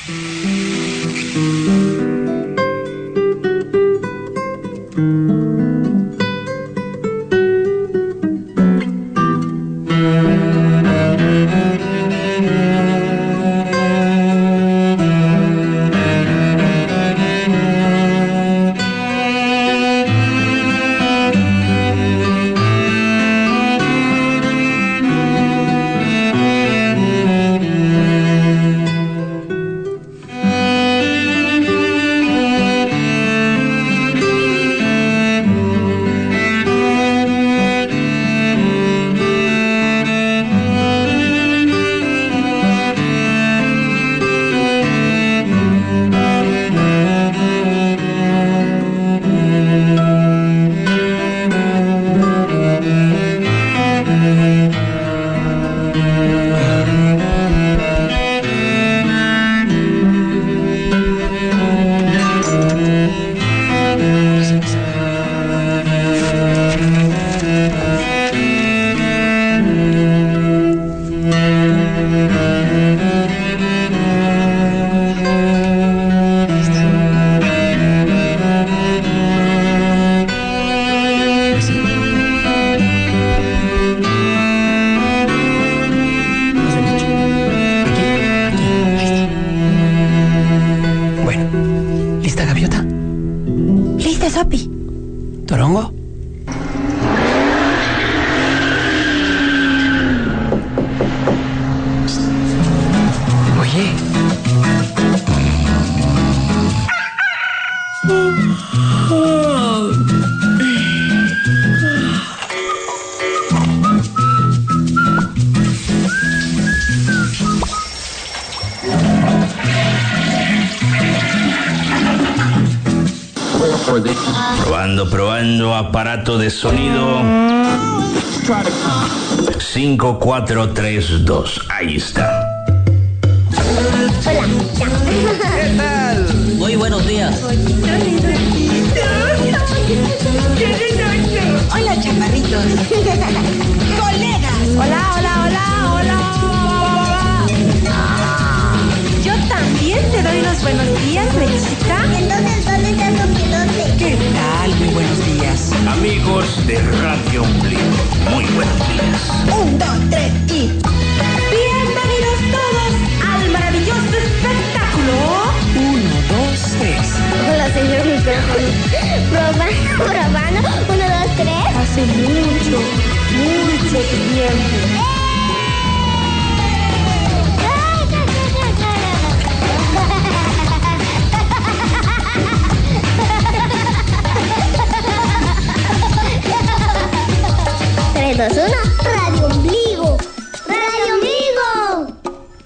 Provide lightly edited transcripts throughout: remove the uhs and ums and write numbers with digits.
Sopi. ¿Torongo? Oye. Probando aparato de sonido. 5, 4, 3, 2. Ahí está. Hola. ¿Qué tal? Muy buenos días. Hola, chaparritos. Colegas. Hola. Yo también te doy los buenos días, Lechita. Entonces, ¿dónde está Sopilote? ¿Qué tal? Muy buenos días. Amigos de Radio Ombligo, muy buenos días. 1, 2, 3 y... Bienvenidos todos al maravilloso espectáculo. 1, 2, 3. Hola, señor micrófono. Probando. 1, 2, 3. Hace mucho tiempo. Tres, dos, uno. Radio Ombligo. Radio Ombligo.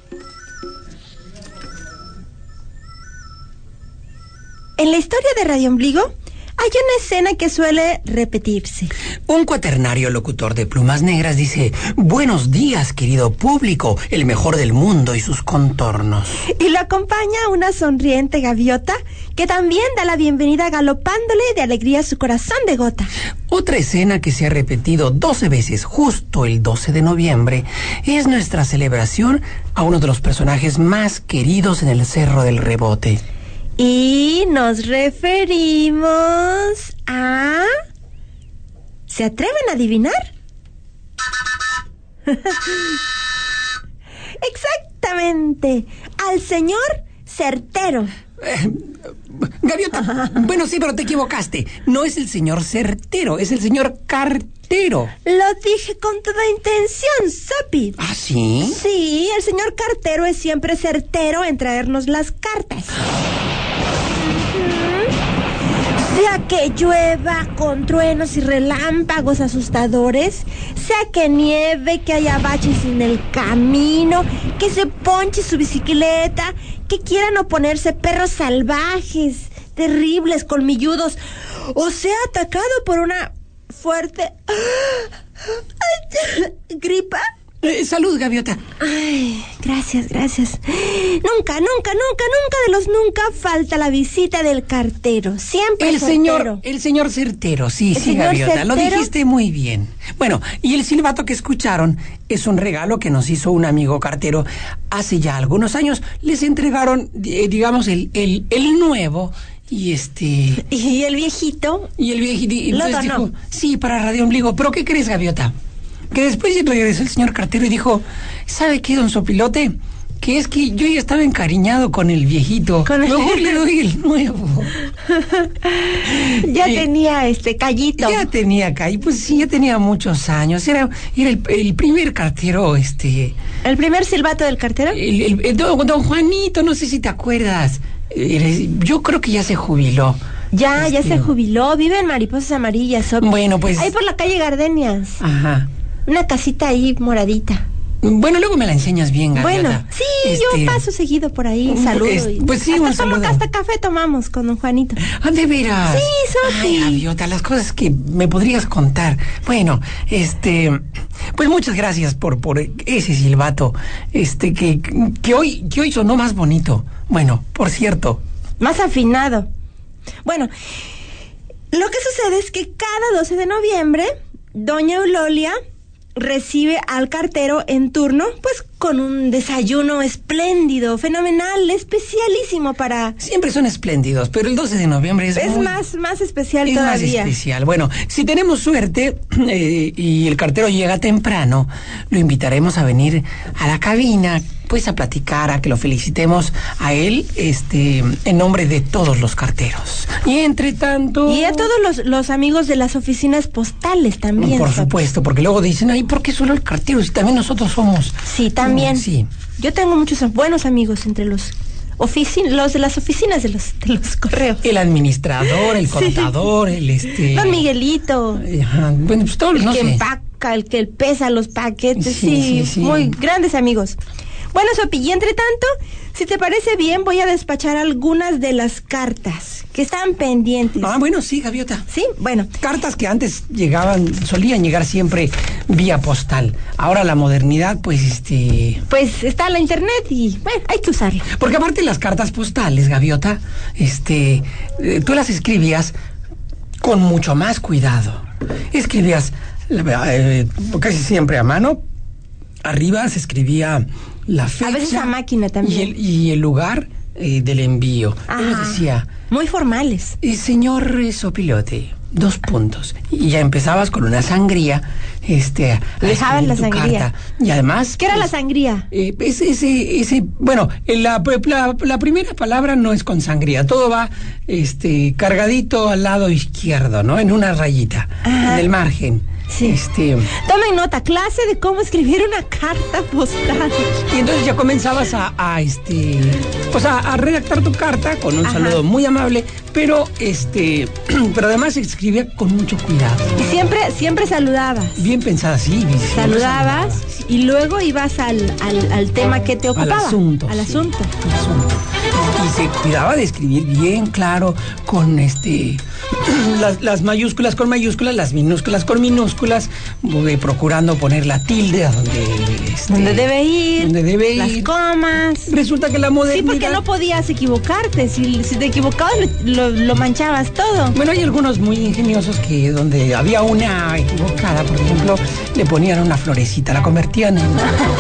En la historia de Radio Ombligo hay una escena que suele repetirse. Un cuaternario locutor de plumas negras dice: buenos días, querido público, el mejor del mundo y sus contornos. Y lo acompaña una sonriente gaviota que también da la bienvenida galopándole de alegría a su corazón de gota. Otra escena que se ha repetido 12 veces justo el 12 de noviembre es nuestra celebración a uno de los personajes más queridos en el Cerro del Rebote. Y nos referimos a... ¿Se atreven a adivinar? Exactamente, al señor Certero. Gaviota, bueno, sí, pero te equivocaste. No es el señor Certero, es el señor Cartero. Lo dije con toda intención, Sopi. ¿Ah, sí? Sí, el señor Cartero es siempre certero en traernos las cartas. Sea que llueva con truenos y relámpagos asustadores, sea que nieve, que haya baches en el camino, que se ponche su bicicleta, que quieran oponerse perros salvajes, terribles, colmilludos, o sea atacado por una fuerte gripa, Salud, Gaviota. Ay, gracias. Nunca de los nunca falta la visita del cartero. Siempre El señor Certero, sí, Gaviota, Certero. lo dijiste muy bien. Bueno, y el silbato que escucharon es un regalo que nos hizo un amigo cartero hace ya algunos años. Les entregaron, digamos, el nuevo y Y el viejito. Y el viejito entonces donó. dijo, sí, para Radio Ombligo. ¿Pero qué crees, Gaviota? Que después regresó el señor cartero y dijo, ¿sabe qué, don Sopilote? Que es que yo ya estaba encariñado con el viejito. Mejor le doy el nuevo. Ya tenía callito. Ya tenía callito, pues sí, ya tenía muchos años. Era el primer cartero, ¿El primer silbato del cartero? don Juanito, no sé si te acuerdas. Yo creo que ya se jubiló. Ya se jubiló, vive en Mariposas Amarillas. Bueno, pues... Ahí por la calle Gardenias. Ajá. Una casita ahí moradita. Bueno, luego me la enseñas bien, Gaviota. Bueno, sí, yo paso seguido por ahí, saludo. Pues sí, un saludo. Hasta café tomamos con don Juanito. Ah, ¿de veras? Sí, Sofi. Ay, Gaviota, las cosas que me podrías contar. Bueno, pues muchas gracias por ese silbato, que hoy sonó más bonito. Bueno, por cierto. Más afinado. Bueno, lo que sucede es que cada 12 de noviembre, doña Eulolia recibe al cartero en turno, pues con un desayuno espléndido, fenomenal, especialísimo para... Siempre son espléndidos, pero el 12 de noviembre es más especial es todavía. Más especial. Bueno, si tenemos suerte y el cartero llega temprano, lo invitaremos a venir a la cabina, pues a platicar, a que lo felicitemos a él, en nombre de todos los carteros. Y entre tanto... Y a todos los amigos de las oficinas postales también. Por supuesto, porque luego dicen, ay, ¿por qué solo el cartero? Si también nosotros somos... Sí, también. Sí. Yo tengo muchos buenos amigos entre los de las oficinas de los correos. El administrador, el contador, Don Miguelito. Bueno, pues todos, el que empaca, el que pesa los paquetes. Sí, muy grandes amigos. Bueno, Sopi, y entre tanto, si te parece bien, voy a despachar algunas de las cartas que están pendientes. Ah, bueno, sí, Gaviota. Sí, bueno. Cartas que antes solían llegar siempre vía postal. Ahora la modernidad, pues Pues está la internet y, bueno, hay que usarla. Porque aparte las cartas postales, Gaviota, tú las escribías con mucho más cuidado. Escribías casi siempre a mano. Arriba se escribía la fecha. A veces a máquina también. Y el lugar del envío. Él decía... Muy formales. Señor Sopilote, 2 puntos. Y ya empezabas con una sangría, Dejaban la sangría. Carta. Y además... ¿Qué era la sangría? Bueno, la primera palabra no es con sangría. Todo va, cargadito al lado izquierdo, ¿no? En una rayita. Ajá. En el margen. Sí. Tomen nota, clase de cómo escribir una carta postal. Y entonces ya comenzabas a redactar tu carta con un saludo muy amable, pero pero además se escribía con mucho cuidado. Y siempre saludabas. Bien pensada, sí. Saludabas y luego ibas al tema que te ocupaba. Al asunto. Y se cuidaba de escribir bien claro, con las mayúsculas con mayúsculas, las minúsculas con minúsculas, procurando poner la tilde a donde debe ir, las comas. Resulta que la modernidad... Sí, porque no podías equivocarte. Si te equivocabas, lo manchabas todo. Bueno, hay algunos muy ingeniosos que donde había una equivocada, por ejemplo, le ponían una florecita, la convertían en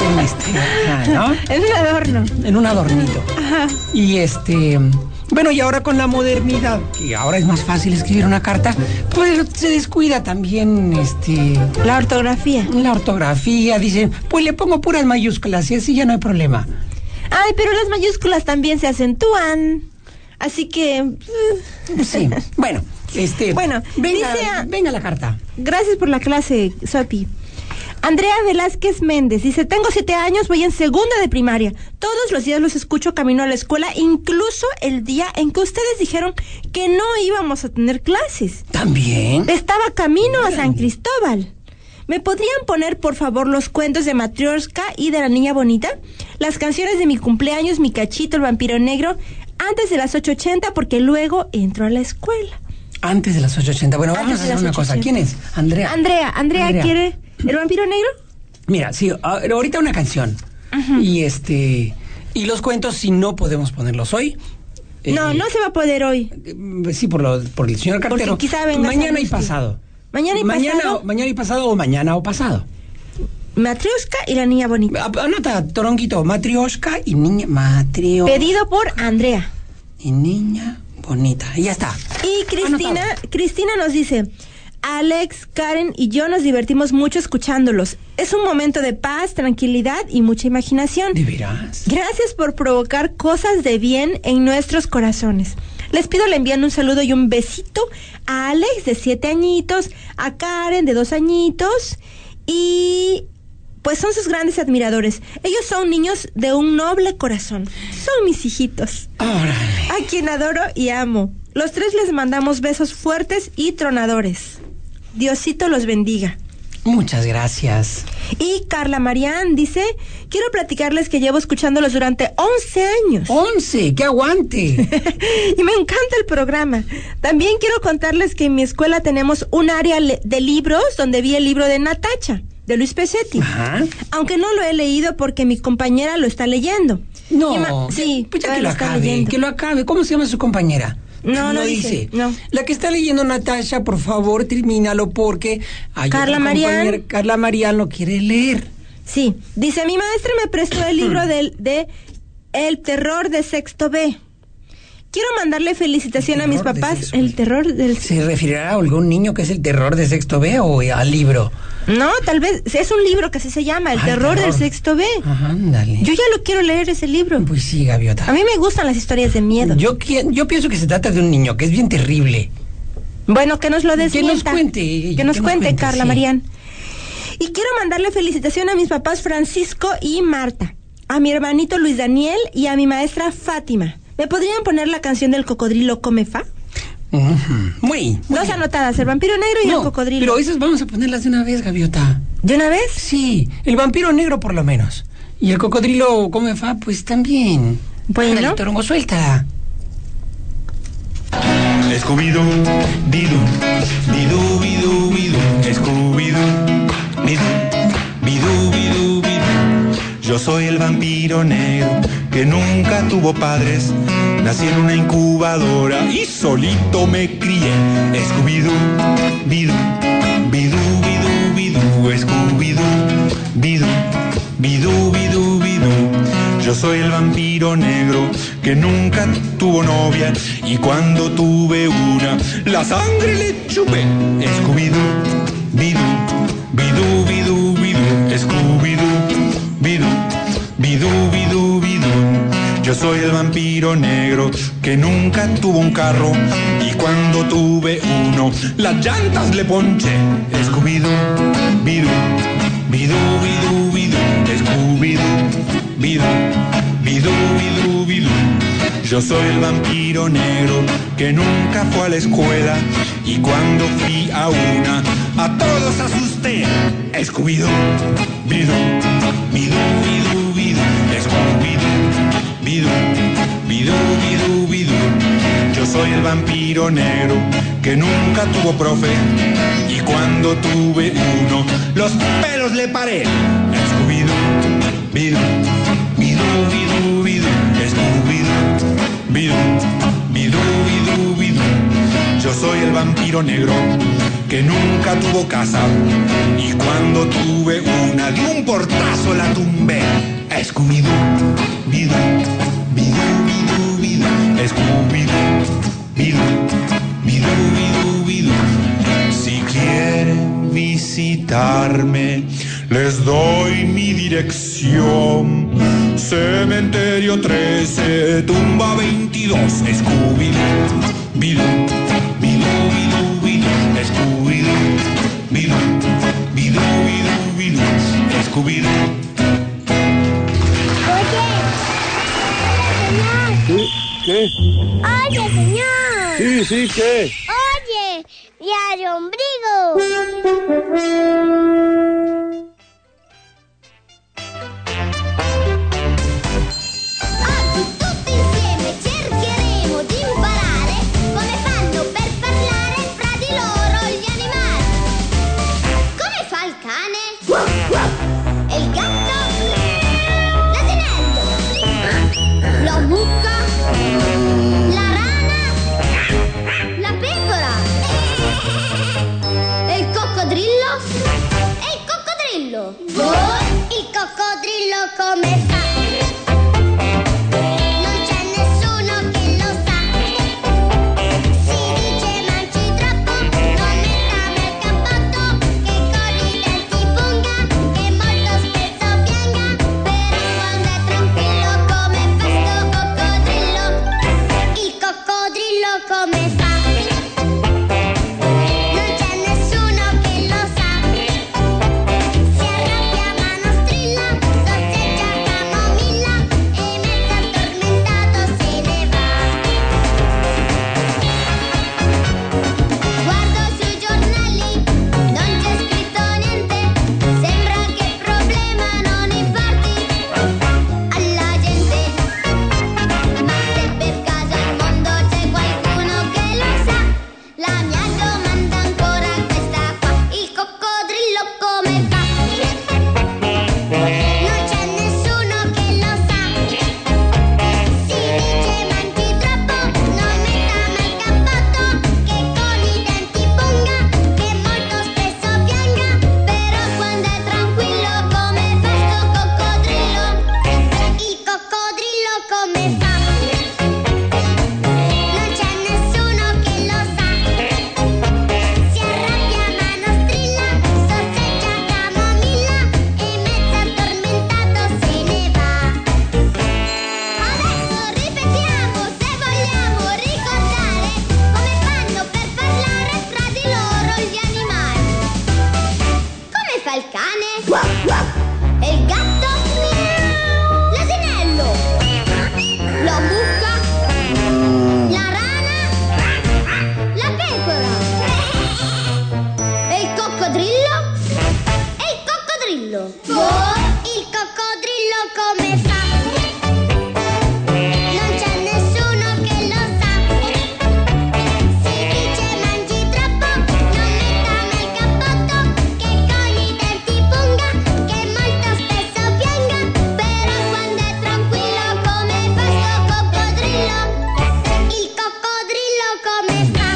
¿no? En un adorno. En un adornito. Ajá. Y bueno, y ahora con la modernidad, que ahora es más fácil escribir una carta, pues se descuida también la ortografía. La ortografía, dicen, pues le pongo puras mayúsculas y así ya no hay problema. Ay, pero las mayúsculas también se acentúan. Así que... Sí, bueno, Bueno, venga la carta. Gracias por la clase, Sopi. Andrea Velázquez Méndez dice, tengo 7 años, voy en 2ª de primaria. Todos los días los escucho camino a la escuela, incluso el día en que ustedes dijeron que no íbamos a tener clases. ¿También? Estaba camino a San Cristóbal. ¿Me podrían poner, por favor, los cuentos de Matrioshka y de la Niña Bonita? Las canciones de mi cumpleaños, mi cachito, el vampiro negro, antes de las 8:80, porque luego entro a la escuela. Antes de las 8:80. Bueno, vamos a hacer una cosa. ¿Quién es? Andrea. Andrea, ¿quiere el vampiro negro? Mira, sí, ahorita una canción. Y y los cuentos, si no podemos ponerlos hoy. No se va a poder hoy. Sí, por el señor cartero. Porque quizá venga mañana y pasado. Mañana y pasado o mañana o pasado. Matrioshka y la niña bonita. Anota, Toronguito, Matrioshka y niña Pedido por Andrea. Y niña bonita. Y ya está. Y Cristina nos dice: Alex, Karen y yo nos divertimos mucho escuchándolos. Es un momento de paz, tranquilidad y mucha imaginación. ¿De veras? Gracias por provocar cosas de bien en nuestros corazones. Les pido le envíen un saludo y un besito a Alex de 7 añitos, a Karen de 2 añitos y pues son sus grandes admiradores. Ellos son niños de un noble corazón. Son mis hijitos. Órale. A quien adoro y amo. Los 3 les mandamos besos fuertes y tronadores. Diosito los bendiga. Muchas gracias. Y Carla Marián dice: quiero platicarles que llevo escuchándolos durante 11 años. 11, ¡qué aguante! Y me encanta el programa. También quiero contarles que en mi escuela tenemos un área de libros donde vi el libro de Natacha, de Luis Pesetti. Ajá. Aunque no lo he leído porque mi compañera lo está leyendo. No, sí, pues ya que lo acabe. ¿Cómo se llama su compañera? No dice. No. La que está leyendo Natasha, por favor, termínalo porque Carla Marián lo quiere leer. Sí, dice: mi maestra me prestó el libro de El terror de sexto B. Quiero mandarle felicitación a mis papás. El terror del... ¿Se referirá a algún niño que es el terror de sexto B o al libro? No, tal vez es un libro que así se llama, El terror del sexto B. Ándale. Yo ya lo quiero leer ese libro. Pues sí, Gaviota. A mí me gustan las historias de miedo. Yo pienso que se trata de un niño que es bien terrible. Bueno, que nos lo desmienta. Que nos cuente, Carla sí. Marián. Y quiero mandarle felicitación a mis papás Francisco y Marta, a mi hermanito Luis Daniel y a mi maestra Fátima. ¿Me podrían poner la canción del cocodrilo Comefa? Muy Dos bien. anotadas, el vampiro negro y el cocodrilo. Pero esas vamos a ponerlas de una vez, Gaviota. ¿De una vez? Sí, el vampiro negro por lo menos. Y el cocodrilo Comefa, pues también. Bueno. Ándale, Torongo, suéltala. Scooby-Doo, Bidú, Bidú, Bidú, Bidú, Scooby-Doo, Bidú, Bidú, Bidú, Bidú. Yo soy el vampiro negro que nunca tuvo padres. Nací en una incubadora y solito me crié. Scooby-Doo, Bidú, Bidú, Bidú, Bidú, Scooby-Doo, Bidú, Bidú, Bidú, Bidú. Yo soy el vampiro negro que nunca tuvo novia y cuando tuve una, la sangre le chupé. Scooby-Doo, Bidú, Bidú, Bidú, Bidú, Scooby-Doo, Bidú, Bidú, Bidú, Bidú. Yo soy el vampiro negro que nunca tuvo un carro y cuando tuve uno, las llantas le ponché. Scooby-Doo, Bidú, Bidú, Bidú, Bidú, Scooby-Doo, Bidú, Bidú, Bidú, Bidú. Yo soy el vampiro negro que nunca fue a la escuela y cuando fui a una, a todos asusté. Scooby-Doo, Bidú, Bidú, Bidú, Bidú, Scooby-Doo, Bidú, Bidú, Bidú, Bidú. Yo soy el vampiro negro que nunca tuvo profe y cuando tuve uno, los pelos le paré. Scooby-Doo, Bidú, Bidú, Bidú, Bidú, Scooby-Doo, Bidú, Bidú, Bidú, Bidú. Yo soy el vampiro negro que nunca tuvo casa y cuando tuve una de un portazo la tumbé. Scooby-Doo, Bidú, Bidú, Bidú, Bidú, Scooby-Doo, Bidú, Bidú, Bidú, Bidú. Si quieren visitarme, les doy mi dirección. Cementerio 13, tumba 22, Scooby-Doo, Bidú, Bidú, Bidú, Bidú, Scooby-Doo, Bidú, Bidú, Bidú, Bidú, Scooby-Doo. ¿Qué? Oye, señor. Sí, ¿qué? Oye, diario ombligo. Oggi tutti insieme cercheremo di imparare come fanno per parlare fra di loro gli animali. Come fa il cane? come fa. Non c'è nessuno che lo sa. Si arrabbia ma non strilla, sorseggia camomilla e mezzo addormentato se ne va. Adesso ripetiamo se vogliamo ricordare come fanno per parlare fra di loro gli animali. Come fa il cane? E il gatto? L'asinello? La mucca? La rana? La pecora? E il coccodrillo? E il coccodrillo? Il coccodrillo come fa? Non c'è nessuno che lo sa. Si dice mangi troppo, non metta mai il cappotto, che con i denti punga, che molto spesso pianga, però quando è tranquillo come fa sto coccodrillo? Il coccodrillo come fa?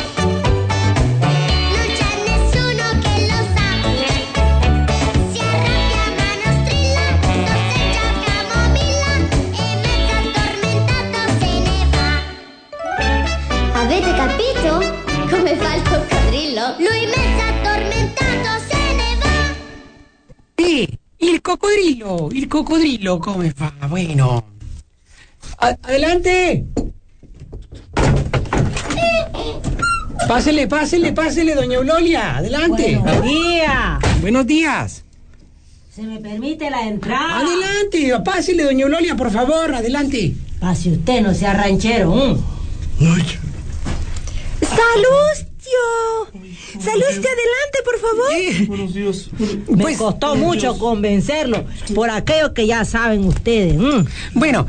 Non c'è nessuno che lo sa. Si arrabbia ma non strilla, sorseggia camomilla e mezzo addormentato se ne va. Avete capito come fa il coccodrillo? Lui mezzo addormentato se ne va. Sí, il cocodrilo, come fa? Bueno. Adelante. Pásele, doña Eulolia, adelante. Buenos días. Buenos días. ¿Se me permite la entrada? Adelante, pásele, doña Eulolia, por favor, adelante. Pase usted, no sea ranchero. ¡Salustio! ¡Salustio, adelante, por favor! Buenos días. Me Pues, costó mucho convencerlo por aquello que ya saben ustedes. Bueno,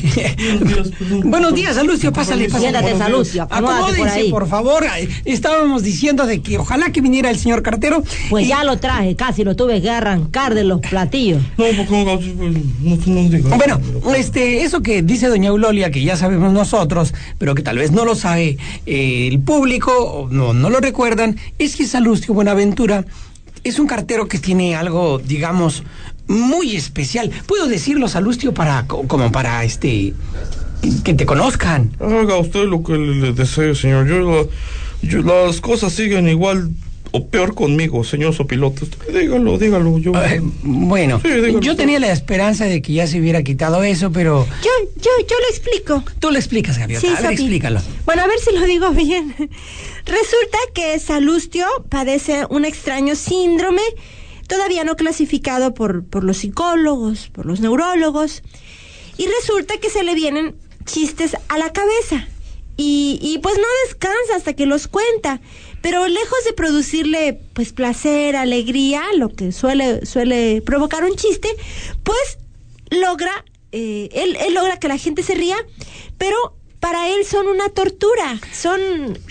buenos días, Salustio, pásale. Siéntate, Salustio, acomódate por Acomódense, ahí. por favor. Estábamos diciendo de que ojalá que viniera el señor cartero. Pues y- ya lo traje, casi lo tuve que arrancar de los platillos. No, porque no digas. Bueno, eso que dice doña Eulolia, que ya sabemos nosotros, pero que tal vez no lo sabe el público, o no lo recuerdan, es que Salustio Buenaventura es un cartero que tiene algo, digamos, muy especial. ¿Puedo decirlo, Salustio, como para que te conozcan? Haga usted lo que le desee, señor. Las cosas siguen igual o peor conmigo, señor Sopilote. Usted dígalo. Yo. Bueno, Sí, dígalo yo usted. tenía la esperanza de que ya se hubiera quitado eso, pero Yo lo explico. tú lo explicas, Gaviota. A ver, Sopi. explícalo. Bueno, a ver si lo digo bien. Resulta que Salustio padece un extraño síndrome, todavía no clasificado por los psicólogos, por los neurólogos, y resulta que se le vienen chistes a la cabeza, y pues no descansa hasta que los cuenta, pero lejos de producirle pues placer, alegría, lo que suele provocar un chiste, pues logra, él logra que la gente se ría, pero para él son una tortura, son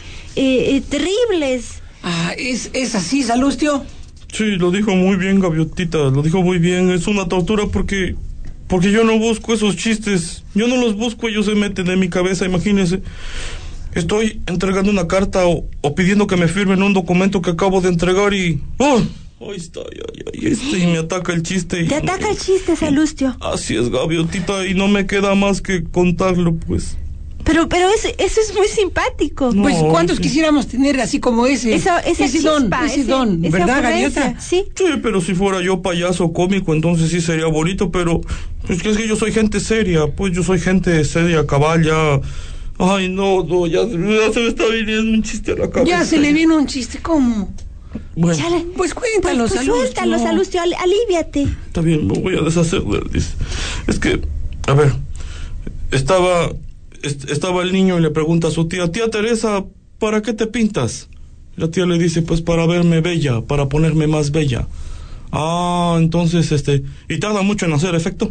terribles. Ah, ¿es así, Salustio? Sí, lo dijo muy bien, Gaviotita. Lo dijo muy bien. Es una tortura porque yo no busco esos chistes. Yo no los busco, ellos se meten en mi cabeza, imagínense. Estoy entregando una carta o pidiendo que me firmen un documento que acabo de entregar y... ¡Oh! Ahí está, y me ataca el chiste. Te ataca el chiste, Salustio. Así es, Gaviotita, y no me queda más que contarlo, pues. Pero eso es muy simpático. No, Pues cuántos sí. quisiéramos tener así como ese Esa ese chispa, don, esa ¿verdad, ocurrencia, Gaviota? Sí. Sí, pero si fuera yo payaso cómico, entonces sí sería bonito, pero es que yo soy gente seria, pues yo soy gente seria, cabal, ya... Ay, no, ya se me está viniendo un chiste a la cabeza. Ya se le vino un chiste, ¿cómo? Bueno, Chale. Pues cuéntalo, Pues Salustio. suéltalo, Salustio, alíviate. está bien, me voy a deshacer de él, dice. Es que, a ver, estaba el niño y le pregunta a su tía Teresa, ¿para qué te pintas? La tía le dice, pues para verme bella, para ponerme más bella. Ah, entonces, ¿y tarda mucho en hacer efecto?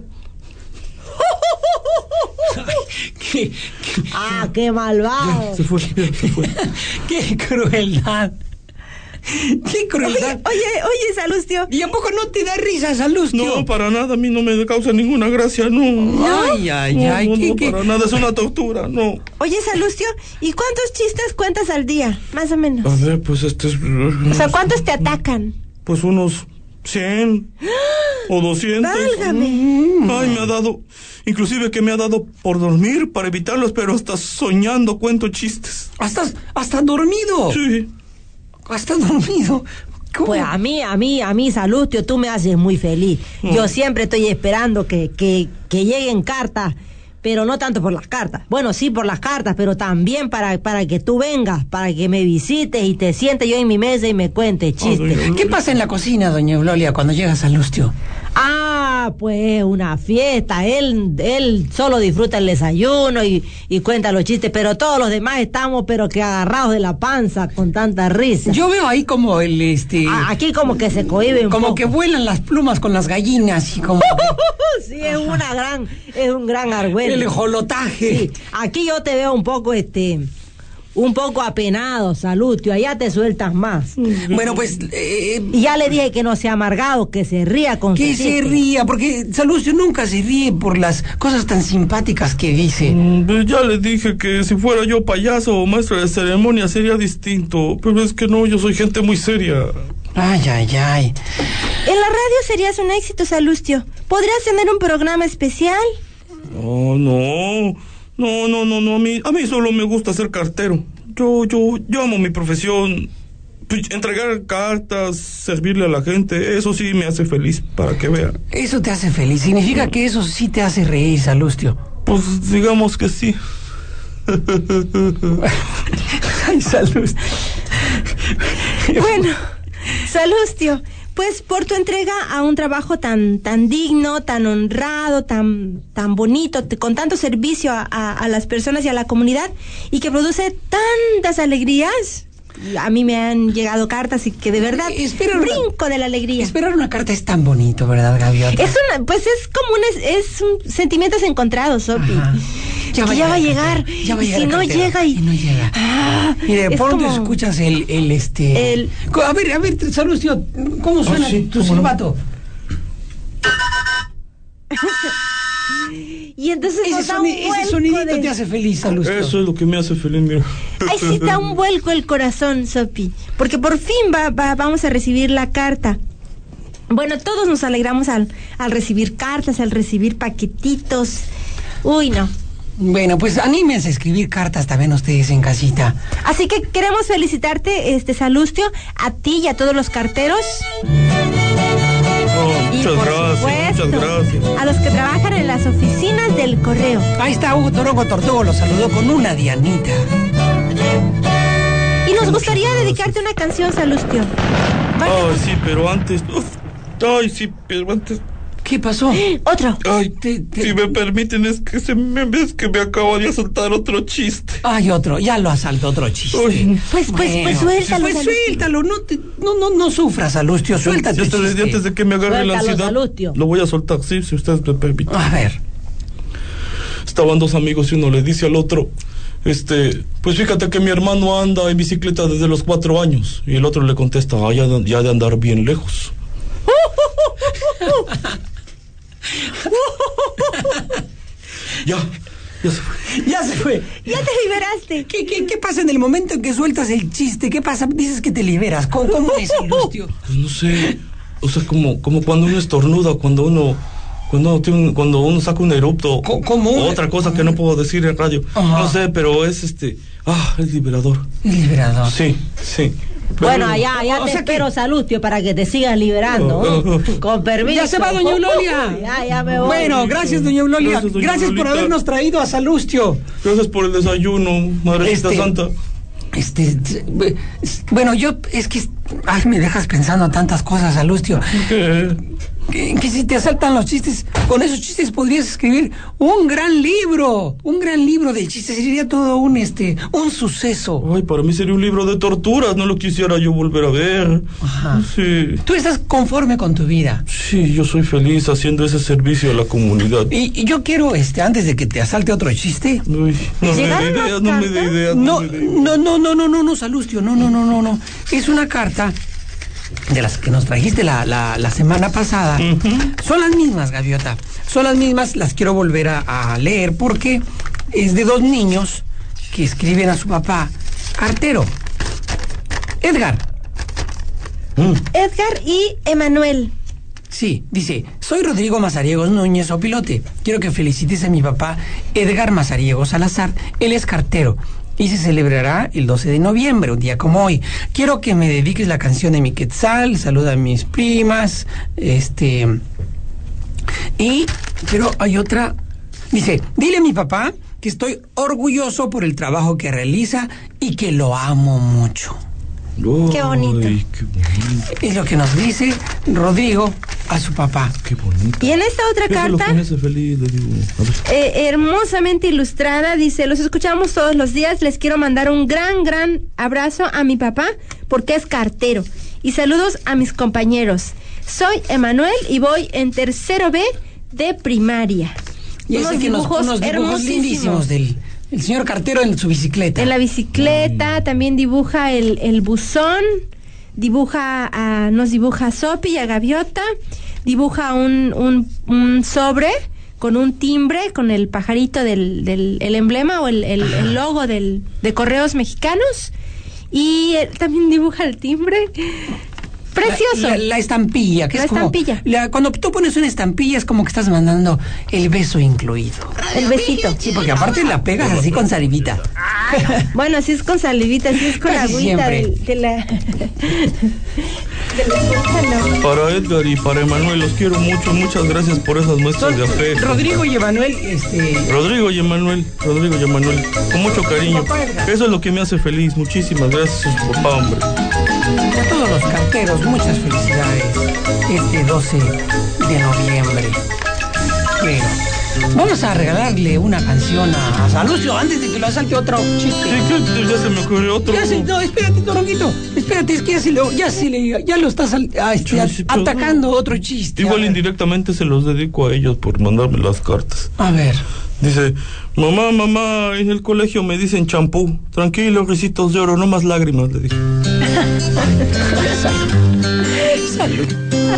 ¿Qué, ¡Ah, qué malvado! Se fue. qué crueldad. Qué crueldad. Oye, Salustio. ¿Y a poco no te da risa, Salustio? No, para nada, a mí no me causa ninguna gracia, no. Ay, No, ¿qué? para nada, es una tortura, no. Oye, Salustio, ¿y cuántos chistes cuentas al día? Más o menos. A ver, pues O sea, ¿cuántos te atacan? Pues unos 100. o 200. Válgame. Ay, me ha dado, inclusive que me ha dado por dormir para evitarlos, pero hasta soñando cuento chistes. ¿Hasta dormido? Sí. ¿Hasta dormido? ¿Cómo? Pues a mí, Salustio, tú me haces muy feliz. Yo siempre estoy esperando que lleguen cartas, pero no tanto por las cartas. Bueno, sí por las cartas, pero también para que tú vengas, para que me visites y te sientes yo en mi mesa y me cuentes chistes. ¿Qué pasa en la cocina, doña Eulolia, cuando llega Salustio? Ah, pues una fiesta. Él solo disfruta el desayuno y cuenta los chistes, pero todos los demás estamos pero que agarrados de la panza con tanta risa. Yo veo ahí como Aquí como que se cohibe un como poco. que vuelan las plumas con las gallinas y como Sí, es un gran argüello. el jolotaje. Sí, aquí yo te veo un poco apenado, Salustio, allá te sueltas más. Bueno, pues Y ya le dije que no sea amargado, que se ría con que su se chiste. ría, porque Salustio nunca se ríe por las cosas tan simpáticas que dice. Ya le dije que si fuera yo payaso o maestro de ceremonia sería distinto, pero es que no, yo soy gente muy seria. Ay. En la radio serías un éxito, Salustio. ¿Podrías tener un programa especial? No, a mí solo me gusta ser cartero. Yo amo mi profesión. Pues, entregar cartas, servirle a la gente, eso sí me hace feliz, para que vean. Eso te hace feliz. Significa que eso sí te hace reír, Salustio. Pues digamos que sí. Ay, Salustio. Bueno, Salustio, pues por tu entrega a un trabajo tan digno, tan honrado, tan bonito, con tanto servicio a las personas y a la comunidad, y que produce tantas alegrías. A mí me han llegado cartas y que de verdad brinco de la alegría. Esperar una carta es tan bonito, ¿verdad, Gaviota? Es un sentimientos encontrados, Sopi. Ajá. Ya va a llegar. Ya va a llegar si el no cartero, llega y no llega. Y de es pronto como- escuchas A ver, Salustio, ¿cómo suena sí, tu ¿cómo no? silbato? Y entonces nos Ese da un sonidito vuelco te hace feliz, Salustio. Eso es lo que me hace feliz, mira. Ay, sí, da un vuelco el corazón, Sopi. Porque por fin vamos a recibir la carta. Bueno, todos nos alegramos al recibir cartas, al recibir paquetitos. Uy, no. Bueno, pues anímense a escribir cartas también ustedes en casita. Así que queremos felicitarte, Salustio, a ti y a todos los carteros. Y Muchas por gracias, supuesto, muchas gracias. a los que trabajan en las oficinas del correo. Ahí está Hugo Torongo Tortugo, lo saludó con una dianita. Y nos gustaría dedicarte una canción, Salustio. Ay, sí, pero antes... ¿Qué pasó? Otro. Ay, si me permiten, es que me acabo de asaltar otro chiste. Ay, otro, ya lo asaltó otro chiste. Ay. Pues suéltalo, Pues Salustio. suéltalo, no sufras, Salustio, suéltate. Antes de que me agarre la Suéltalo, ansiedad, Salustio. lo voy a soltar, sí, si ustedes me permiten. A ver. Estaban dos amigos y uno le dice al otro, pues fíjate que mi hermano anda en bicicleta desde los 4 años. Y el otro le contesta, ya de andar bien lejos. Ya se fue. Ya se fue. Ya te liberaste. ¿Qué pasa en el momento en que sueltas el chiste? ¿Qué pasa? Dices que te liberas. ¿Cómo es, Salustio? Pues no sé, o sea, como cuando uno estornuda, cuando uno saca un erupto. ¿Cómo? Otra cosa que no puedo decir en radio. Ajá. No sé, pero es es liberador. El liberador. Sí. Pero- Bueno, allá o te sea que- espero, Salustio, para que te sigas liberando. ¿no? Con permiso. Ya se va, doña Eulolia. Ya me voy. Bueno, gracias, doña Eulolia. Gracias, doña Gracias por Lolita. habernos traído a Salustio. Gracias por el desayuno, Madrecita Santa. Bueno, yo es que me dejas pensando tantas cosas, Salustio. Que si te asaltan los chistes, con esos chistes podrías escribir un gran libro de chistes, sería todo un suceso. Ay, para mí sería un libro de torturas, no lo quisiera yo volver a ver. Ajá. Sí. Tú estás conforme con tu vida. Sí, yo soy feliz haciendo ese servicio a la comunidad. Y yo quiero, antes de que te asalte otro chiste. Uy, no me ¿Llegaron dé las ideas, no me dé cartas? ideas. No, me dé ideas. no, Salustio, no. Es una carta de las que nos trajiste la semana pasada. Son las mismas, Gaviota. Son las mismas, las quiero volver a leer porque es de 2 niños que escriben a su papá, cartero. Edgar. Edgar y Emanuel. Sí, dice, Soy Rodrigo Mazariegos Núñez Opilote. Quiero que felicites a mi papá Edgar Mazariegos Salazar. Él es cartero y se celebrará el 12 de noviembre, un día como hoy. Quiero que me dediques la canción de mi Quetzal. Saluda a mis primas. Pero hay otra. Dice, dile a mi papá que estoy orgulloso por el trabajo que realiza y que lo amo mucho. Qué bonito. Qué bonito. Es lo que nos dice Rodrigo a su papá. Qué bonito. Y en esta otra carta, Me hace feliz, le digo. A ver. hermosamente ilustrada, dice, los escuchamos todos los días, les quiero mandar un gran abrazo a mi papá, porque es cartero, y saludos a mis compañeros. Soy Emanuel y voy en tercero B de primaria. Y ese que unos dibujos lindísimos del el señor cartero en su bicicleta. En la bicicleta, también dibuja el buzón, nos dibuja a Sopi y a Gaviota, dibuja un sobre con un timbre, con el pajarito del emblema o el logo de Correos Mexicanos, y también dibuja el timbre. Precioso. La estampilla, que la es como... estampilla. Cuando tú pones una estampilla es como que estás mandando el beso incluido. El besito. Sí, porque aparte la pegas así con salivita. Bueno, así es con salivita, así es con Casi agüita siempre. de la... no. Para Edgar y para Emanuel, los quiero mucho. Muchas gracias por esas muestras de afecto. Rodrigo y Emanuel, Rodrigo y Emanuel, con mucho cariño. Eso es lo que me hace feliz. Muchísimas gracias a su papá, hombre. a todos los carteros, muchas felicidades este 12 de noviembre. Bueno, vamos a regalarle una canción a Lucio antes de que lo asalte otro chiste. Sí, ya se me ocurrió otro. No, espérate, Toronguito. Espérate, es que ya lo estás atacando otro chiste. Igual indirectamente se los dedico a ellos por mandarme las cartas. A ver. Dice, mamá, en el colegio me dicen champú. Tranquilo, ricitos de oro, no más lágrimas, le dije. Salud.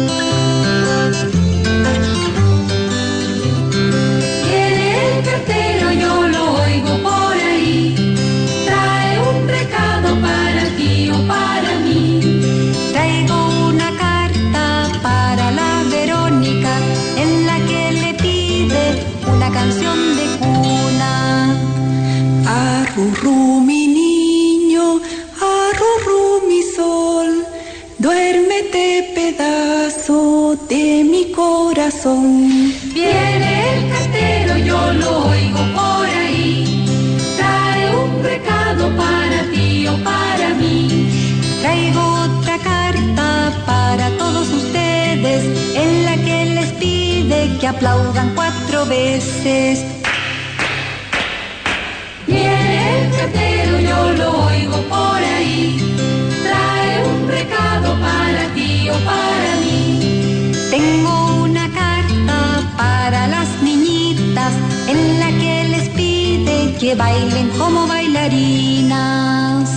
Viene el cartero, yo lo oigo por ahí. Trae un recado para ti o para mí. Traigo una carta para la Verónica en la que le pide una canción de cuna. Arrurú mi niño, arrurú mi sol, duérmete pedazo de mi corazón. Viene el cartero, yo lo oigo por ahí. Trae un recado para ti o para mí. Traigo otra carta para todos ustedes en la que les pide que aplaudan 4 veces. Viene el cartero, yo lo oigo por ahí. Trae un recado para ti o para mí. Tengo una carta para las niñitas en la que les pide que bailen como bailarinas.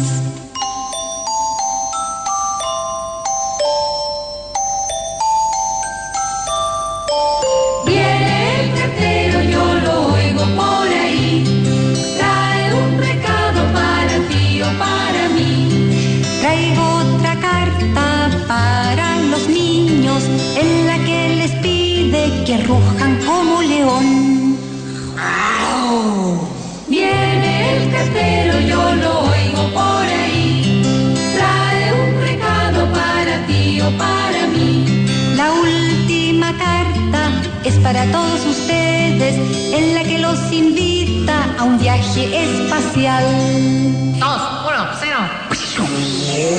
Viene el cartero, yo lo oigo por ahí. Trae un recado para ti o para mí. Traigo otra carta para los niños en la que les pide que rujan como león. Viene el cartero, yo lo oigo por ahí. Trae un recado para ti o para mí. La última carta es para todos ustedes en la que los invita a un viaje espacial. 2, 1, 0.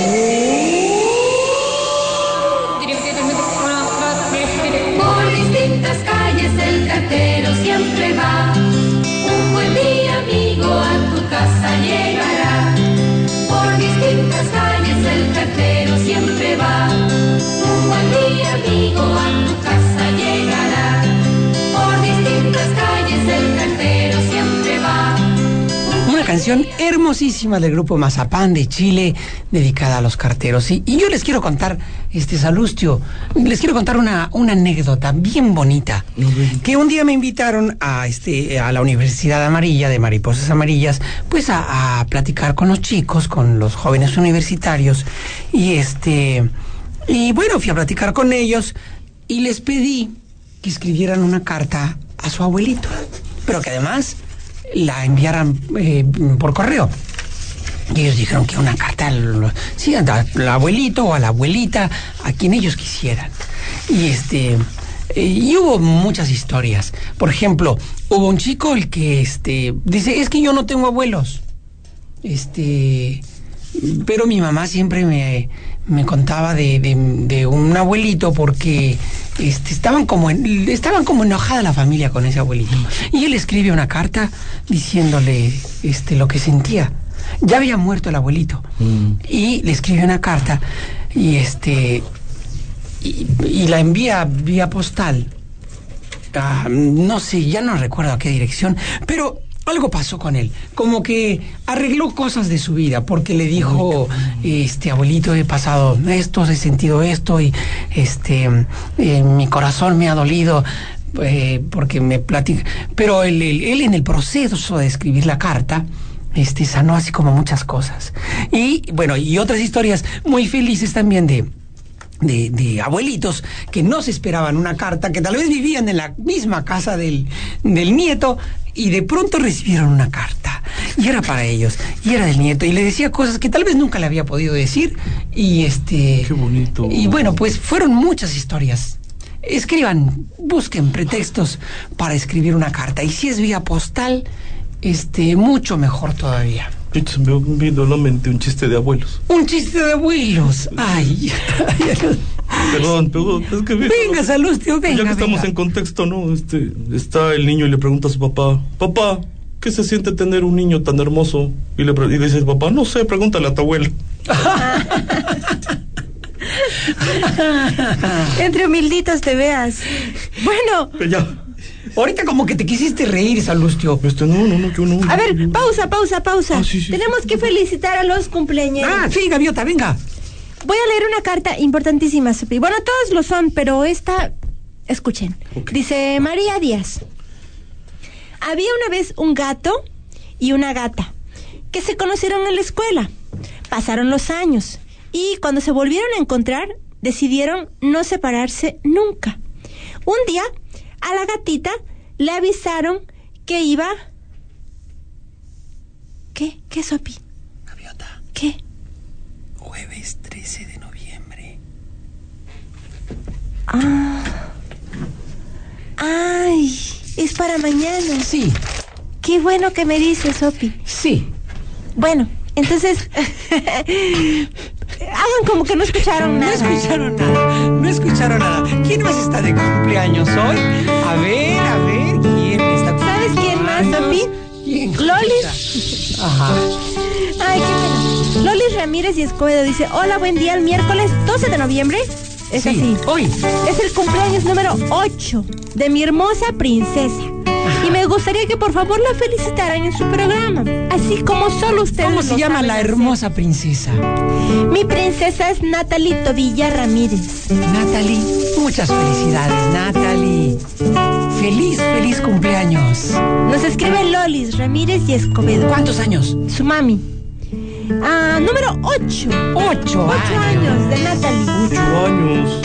Por distintas calles el cartero siempre va. Un buen día, amigo, a tu casa llegará. Por distintas calles el cartero siempre va. Un buen día, amigo, a tu casa llegará. Por distintas calles el cartero siempre va. Una canción hermosísima del grupo Mazapán de Chile, dedicada a los carteros. Y yo les quiero contar, Salustio, les quiero contar una anécdota bien bonita. Que un día me invitaron a la Universidad Amarilla, de Mariposas Amarillas, pues a platicar con los chicos, con los jóvenes universitarios. Y bueno, fui a platicar con ellos y les pedí que escribieran una carta a su abuelito, pero que además la enviaran por correo. Y ellos dijeron que una carta al abuelito o a la abuelita, a quien ellos quisieran. Y hubo muchas historias. Por ejemplo, hubo un chico el que dice, es que yo no tengo abuelos. Pero mi mamá siempre me contaba de un abuelito porque estaban como enojada la familia con ese abuelito. Y él escribe una carta diciéndole lo que sentía. Ya había muerto el abuelito. Y le escribe una carta y la envía vía postal. No sé, ya no recuerdo a qué dirección, pero algo pasó con él, como que arregló cosas de su vida, porque le dijo, abuelito, he pasado esto, he sentido esto, y mi corazón me ha dolido, porque me platica. Pero él en el proceso de escribir la carta, sanó así como muchas cosas. Y bueno, y otras historias muy felices también de abuelitos que no se esperaban una carta, que tal vez vivían en la misma casa del nieto, y de pronto recibieron una carta, y era para ellos, y era del nieto, y le decía cosas que tal vez nunca le había podido decir, y Qué bonito. Y bueno, pues fueron muchas historias. Escriban, busquen pretextos para escribir una carta, y si es vía postal, mucho mejor todavía. Se me vino a la mente un chiste de abuelos. Un chiste de abuelos. Ay. Perdón, es que... Venga, Salustio, venga. Ya que estamos en contexto, ¿no? Está el niño y le pregunta a su papá, papá, ¿qué se siente tener un niño tan hermoso? Y le dice el papá, no sé, pregúntale a tu abuela. Entre humilditos te veas. Bueno. Ya. Ahorita como que te quisiste reír, Salustio. No, yo no. A ver, pausa. Sí. Tenemos que felicitar a los cumpleaños. Sí, Gaviota, venga. Voy a leer una carta importantísima, Sopi. Bueno, todos lo son, pero esta, escuchen. Okay. Dice María Díaz. Había una vez un gato y una gata que se conocieron en la escuela. Pasaron los años y cuando se volvieron a encontrar, decidieron no separarse nunca. Un día, a la gatita le avisaron que iba... ¿Qué, Sopi? Gaviota. ¿Qué? Jueves 13 de noviembre. Ay, es para mañana. Sí. Qué bueno que me dices, Sopi. Sí. Bueno, entonces... hagan como que no escucharon nada. No escucharon nada. ¿Quién más está de cumpleaños hoy? A ver, ¿quién está? ¿Sabes quién más, Sopi? ¿Quién? Lolis. Ajá. Ay, qué pena. Lolis Ramírez y Escobedo dice, hola, buen día, el miércoles 12 de noviembre. Es sí, así. Hoy. Es el cumpleaños número 8 de mi hermosa princesa. Y me gustaría que por favor la felicitaran en su programa, así como solo ustedes. ¿Cómo se llama la hermosa princesa? Mi princesa es Natalie Tobilla Ramírez. Natalie, muchas felicidades, Natalie. Feliz cumpleaños. Nos escribe Lolis Ramírez y Escobedo. ¿Cuántos años? Su mami. Número 8. 8 años de Natalie. 8 años.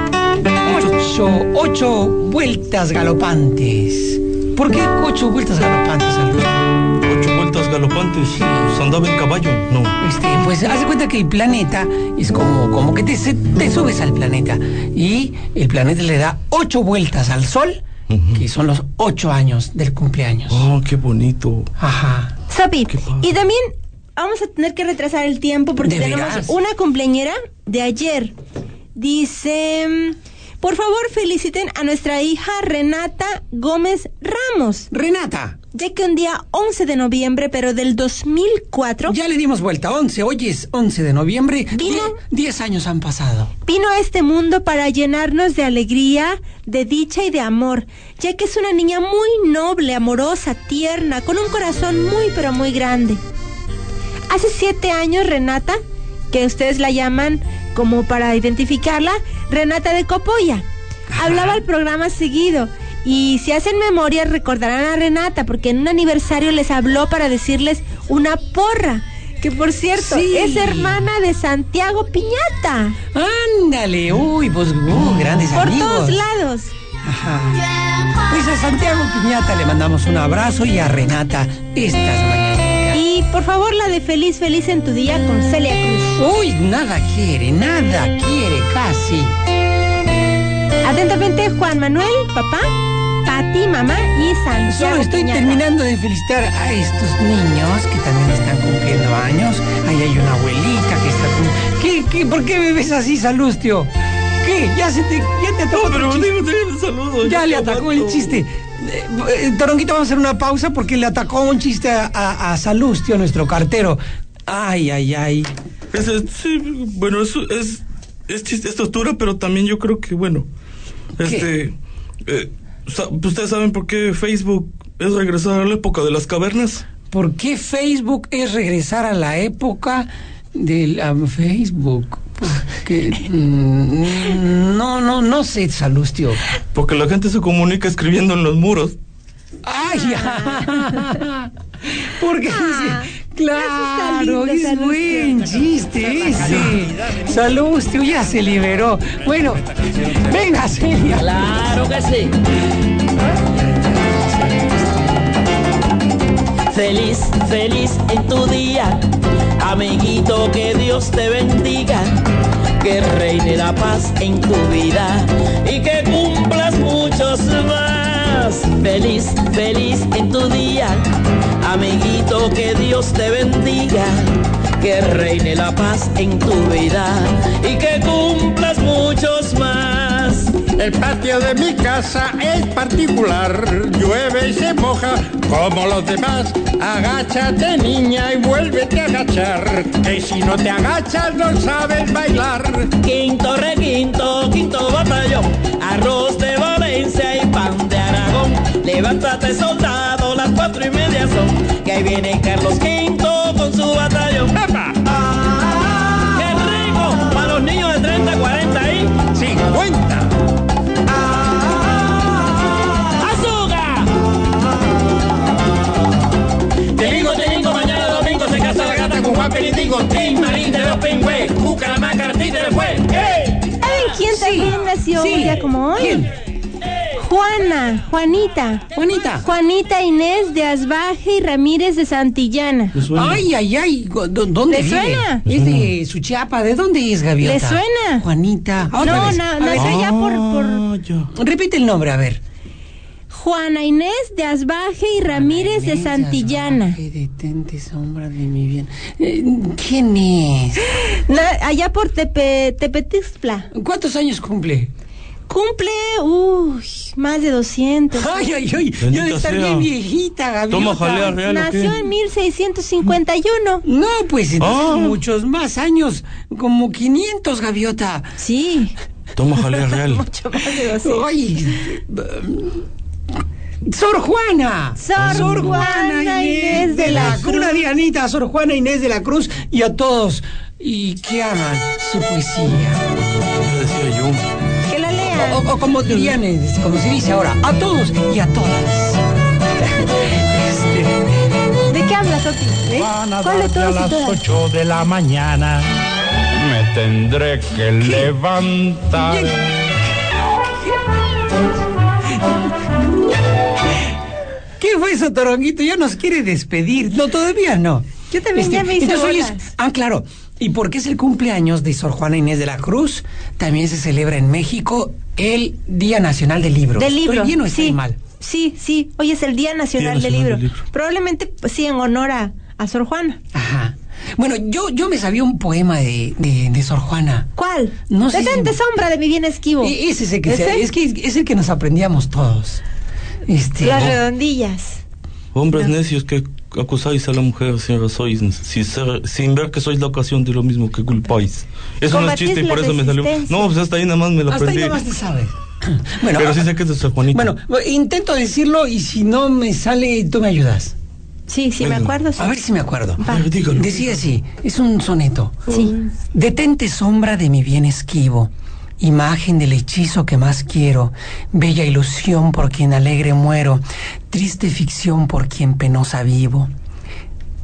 8 vueltas galopantes. ¿Por qué 8 vueltas galopantes, Salud? 8 vueltas galopantes. Pues andaba en caballo, no. Pues haz de cuenta que el planeta es como que te subes al planeta y el planeta le da 8 vueltas al sol, que son los 8 años del cumpleaños. Oh, qué bonito. Ajá. Sopi, y también vamos a tener que retrasar el tiempo porque tenemos una cumpleañera de ayer. Dice... Por favor, feliciten a nuestra hija Renata Gómez Ramos. Renata. Ya que un día 11 de noviembre, pero del 2004... Ya le dimos vuelta, 11. Hoy es 11 de noviembre. 10 años han pasado. Vino a este mundo para llenarnos de alegría, de dicha y de amor, ya que es una niña muy noble, amorosa, tierna, con un corazón muy, pero muy grande. Hace 7 años, Renata, que ustedes la llaman... como para identificarla, Renata de Copolla. Hablaba al programa seguido. Y si hacen memoria, recordarán a Renata, porque en un aniversario les habló para decirles una porra. Que por cierto, es hermana de Santiago Piñata. Ándale, uy, pues grandes por amigos. todos lados. Ajá. Pues a Santiago Piñata le mandamos un abrazo y a Renata estas mañanitas. Y por favor la de Feliz, feliz en tu día con Celia Cruz. Uy, nada quiere, casi. Atentamente, Juan Manuel, papá, Pati, mamá y Santiago. Solo estoy Piñata. terminando de felicitar a estos niños que también están cumpliendo años. Ahí hay una abuelita que está cumpliendo. ¿Por qué me ves así, Salustio? ¿Qué? Ya te atacó. No, pero dígame el saludo. Ya le atacó el chiste. Toronguito, vamos a hacer una pausa porque le atacó un chiste a Salustio, nuestro cartero. Ay. Sí, bueno, eso es chiste, es tortura, pero también yo creo que, bueno, ¿ustedes saben por qué Facebook es regresar a la época de las cavernas? ¿Por qué Facebook es regresar a la época del Facebook? Porque no sé, Salustio. Porque la gente se comunica escribiendo en los muros. ¡Ay! Porque claro, lindo, es Salustio. buen chiste ese. Salustio ya se liberó. Bueno, venga, Celia. Claro que sí. Feliz, feliz en tu día, amiguito, que Dios te bendiga, que reine la paz en tu vida y que cumplas muchos más. Feliz, feliz en tu día, amiguito, que Dios te bendiga, que reine la paz en tu vida y que cumplas muchos más. El patio de mi casa es particular, llueve y se moja como los demás. Agáchate, niña, y vuélvete a agachar, que si no te agachas no sabes bailar. Quinto requinto, quinto batallón, arroz de Valencia y pan de Aragón. Levántate, soldado, las 4:30 son, que ahí viene Carlos V con su batallón. ¡Epa! ¡Qué rico! Para los niños de 30, 40 y 50. ¡Azúcar! Te digo, mañana domingo se casa la gata con Juan Peritingo, Tim Marín de los Pingües, Bucaramanga, Artista después. ¡Ey! ¿Saben quién también nació un día como hoy? ¿Quién? Juanita Inés de Asbaje y Ramírez de Santillana. Ay. ¿Dónde ¿Le vive? suena? Es de Suchiapa. ¿De dónde es, Gaviota? ¿Le suena? Juanita. No, nació allá por... Ya. Repite el nombre, a ver. Juana Inés de Asbaje y Ramírez de Santillana. Detente, sombra de mi bien. ¿Quién es? Allá por Tepetixtla. ¿Cuántos años cumple? Cumple, más de 200. Ay, ya debe estar bien viejita, Gaviota. Toma jalea real. Nació en 1651. No, pues entonces muchos más años, como 500, Gaviota. Sí. Toma jalea real. Mucho más de 200. Oye, Sor Juana. Sor Juana Inés de la Cruz. Una Dianita a Sor Juana Inés de la Cruz y a todos y que aman su poesía. Ya decía yo. Que la lean. O como dirían, como se dice ahora, a todos y a todas. ¿De qué hablas, Oti? ¿Cuál de todos a las y todas? 8 de la mañana me tendré que levantar. ¿Qué fue eso, Toronguito? Ya nos quiere despedir. No, todavía no. Yo también ya me hice entonces hoy bolas. claro. ¿Y porque es el cumpleaños de Sor Juana Inés de la Cruz? También se celebra en México el Día Nacional del Libro. Del libro. ¿Estoy bien o estoy Sí. mal? Sí. Hoy es el Día Nacional del Libro. Probablemente, pues, sí, en honor a Sor Juana. Ajá. Bueno, yo me sabía un poema de Sor Juana. ¿Cuál? No sé. Detente, sombra de mi bien esquivo. Ese es el que ¿Ese? es el que nos aprendíamos todos. Las redondillas. Hombres necios que acusáis a la mujer sin razón, sin ver que sois la ocasión de lo mismo que culpáis. Eso no es chiste y por eso me salió. No, pues hasta ahí nada más me lo aprendí. Hasta ahí nada más te sabes. Bueno, pero sí sé que es de Sor Juanita. Bueno, intento decirlo y si no me sale, tú me ayudas. Sí, me acuerdo. Sí. A ver si me acuerdo. Dígalo. Decía así, es un soneto. Sí. Detente, sombra de mi bien esquivo, imagen del hechizo que más quiero, bella ilusión por quien alegre muero, triste ficción por quien penosa vivo.